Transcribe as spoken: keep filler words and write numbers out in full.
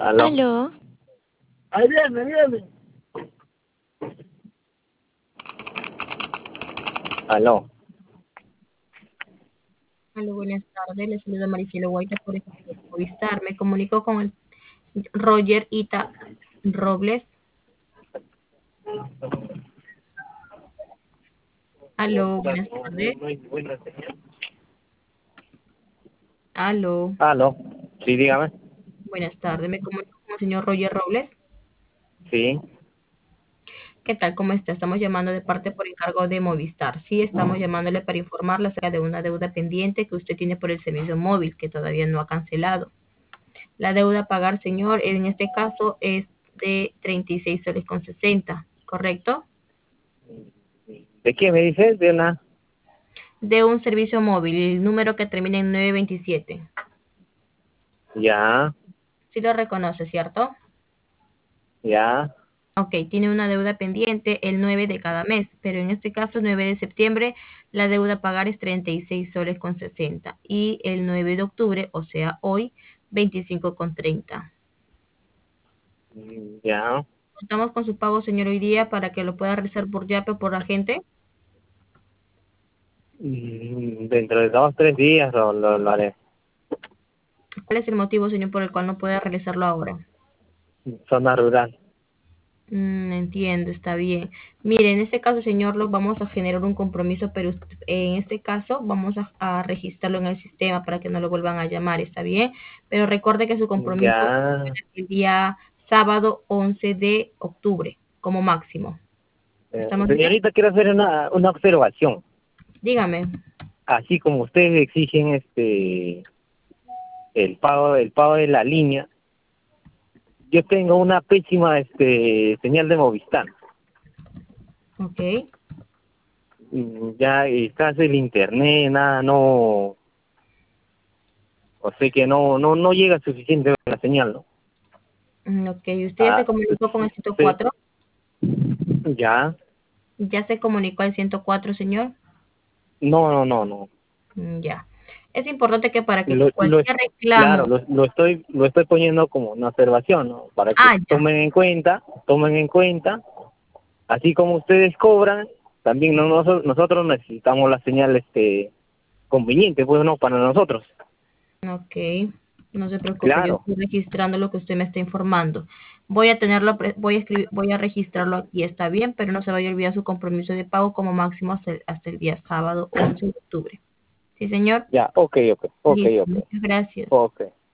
Aló. Aló. Ahí viene, viene. Aló. Hola, buenas tardes. Les saluda Maricelo Guaita por este Movistar. Me comunico con el Roger Ita Robles. Aló, buenas tardes. Aló, Aló. Sí, dígame. buenas tardes. Me comunico con el señor Roger Robles. Sí. ¿Qué tal? ¿Cómo está? Estamos llamando de parte por encargo de Movistar. Sí, estamos llamándole para informarle acerca de una deuda pendiente que usted tiene por el servicio móvil que todavía no ha cancelado. La deuda a pagar, señor, en este caso es de treinta y seis soles con sesenta, ¿correcto? ¿De qué me dices? De una... De un servicio móvil, el número que termina en nueve veintisiete. Ya, Sí lo reconoce, ¿cierto? ya. Ok, tiene una deuda pendiente el nueve de cada mes, pero en este caso, nueve de septiembre, la deuda a pagar es treinta y seis soles con sesenta y el nueve de octubre, o sea, hoy, veinticinco con treinta. Mm, Ya. Contamos con su pago, señor, hoy día para que lo pueda realizar por Yape o por agente. Mm, Dentro de dos, tres días lo, lo, lo haré. ¿Cuál es el motivo, señor, por el cual no puede realizarlo ahora? Zona rural. Mm, entiendo, está bien. Mire, en este caso, señor, lo vamos a generar un compromiso, pero usted- en este caso vamos a, a registrarlo en el sistema para que no lo vuelvan a llamar, ¿está bien? Pero recuerde que su compromiso Ya. es el día sábado once de octubre, como máximo. Eh, ¿Estamos bien? señorita, quiero hacer una, una observación. Dígame. Así como ustedes exigen este el pago el pago de la línea, yo tengo una pésima este señal de Movistar. Ok. Mm, Ya estás el internet, nada, no, o sea que no no no llega suficiente la señal, ¿no? Mm, ok, ¿usted ya se Ah, comunicó con el sí, ciento cuatro? ya. ¿Ya se comunicó al ciento cuatro, señor? No, no, no, no. Mm, ya. Es importante que para que Lo, lo, cualquier claro, reclamo... lo, lo estoy lo estoy poniendo como una observación, ¿no? Para que Ah, ya. tomen en cuenta, tomen en cuenta, así como ustedes cobran, también no, noso- nosotros necesitamos la señal este conveniente, pues no para nosotros. Ok, no se preocupe, yo Claro. estoy registrando lo que usted me está informando. Voy a tenerlo, pre- voy a escribir, voy a registrarlo aquí, está bien, pero no se vaya a olvidar su compromiso de pago como máximo hasta el, hasta el día sábado once de octubre. ¿Sí, señor? Ya, ok, ok, ok, Listo, ok, muchas gracias. ok.